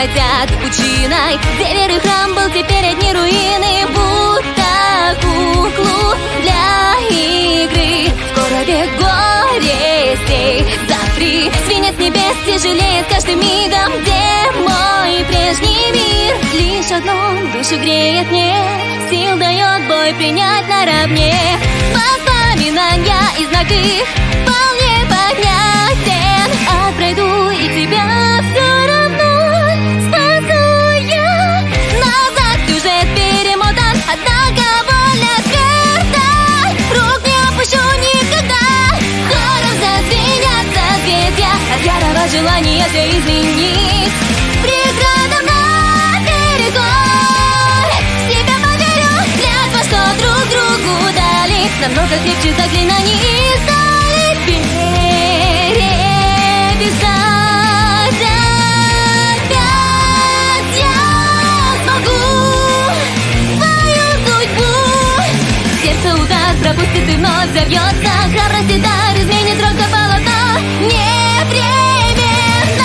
золотят пучиной. Где веры храм был, теперь одни руины, будто куклу для игры. Скоро век горестей запри, свинец небес тяжелеет каждым мигом. Где мой прежний мир? Лишь одно душу греет мне, сил дает бой принять наравне. Воспоминания и знак их вполне понятен. Пройду и тебя все равно спасу я. Назад сюжет перемотан, однако воля тверда. Рук не опущу никогда. Хором зазвенят созвездия от ярого желания все изменить. Преградам наперекор себя поверю, клятва, что друг другу дали. Намного крепче заклинаний и стали. Писать опять я смогу свою судьбу. Сердце удар пропустит и вновь взорвется. Храбрость и дар изменит рок до полотна непременно.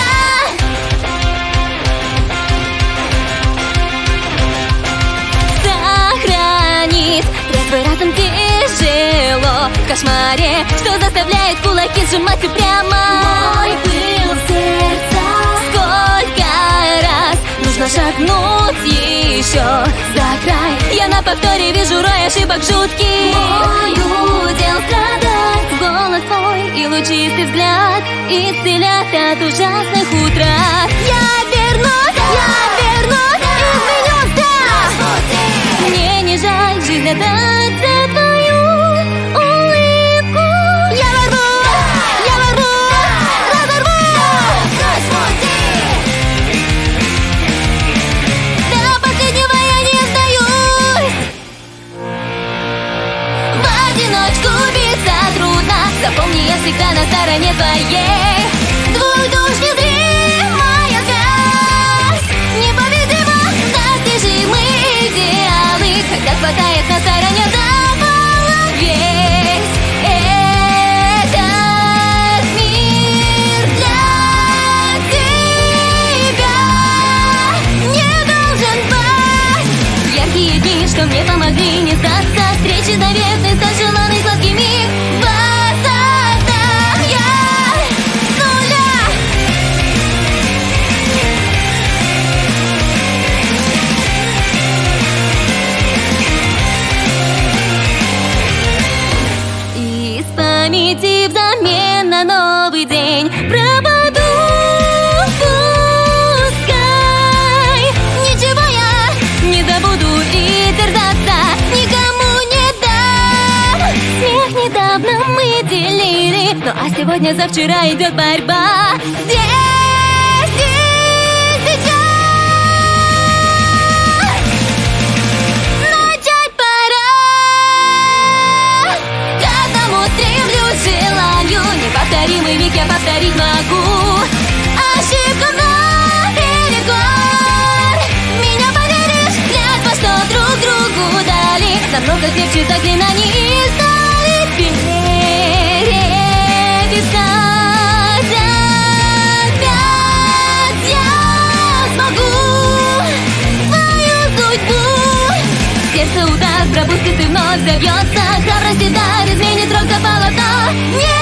Сохранит трезвый разум тяжело в кошмаре, что заставляет кулаки сжимать упрямо. Мой пыл сердца, сколько раз нужно шагнуть еще за край. Я на повторе вижу рой ошибок жутких. Мой удел страдать. Голос твой и лучистый взгляд исцелят от ужасных утрат. Я вернусь, изменюсь, да. Мне не жаль жизнь отдать за твою улыбку. Я ворву, разорву. До последнего я не сдаюсь. В одиночку биться трудно. Запомни, я всегда на стороне твоей. Двух душ незримая связь, непобедима, достижимые идеалы. Когда хватает на стороне завала весь этот мир для тебя не должен быть. Яркие дни, что мне помогли не сдаться, встречи заветной, стать желанной сладкий миг. Воссоздам я с нуля. Из памяти взамен на новый день пропаду. Пускай ничего я не забуду и терзаться никому не дам. Смех недавно мы делили, ну а сегодня за вчера идет борьба. Здесь и сейчас начать пора. К одному стремлюсь, желаю неповторимый миг я повторить могу. Ошибка наперекор. Меня поверишь, клятва, что друг другу дали. Намного крепче заклинаний и стали. Переписать опять я смогу свою судьбу. Сердце удар пропустит и вновь взорвется. Храбрость и дар изменит рок до полотна.